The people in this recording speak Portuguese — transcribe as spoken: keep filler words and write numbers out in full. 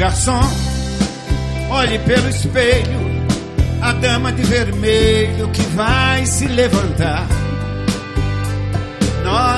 Garçom, olhe pelo espelho a dama de vermelho que vai se levantar. Nós